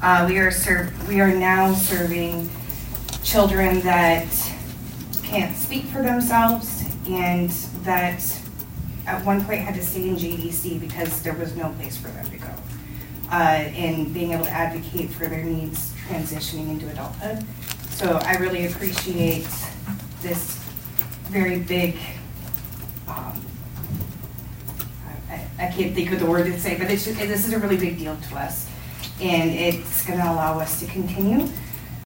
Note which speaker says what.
Speaker 1: We are now serving children that can't speak for themselves and that at one point had to stay in JDC because there was no place for them to go. And being able to advocate for their needs transitioning into adulthood. So I really appreciate this very big, I can't think of the word to say, but this is a really big deal to us. And it's going to allow us to continue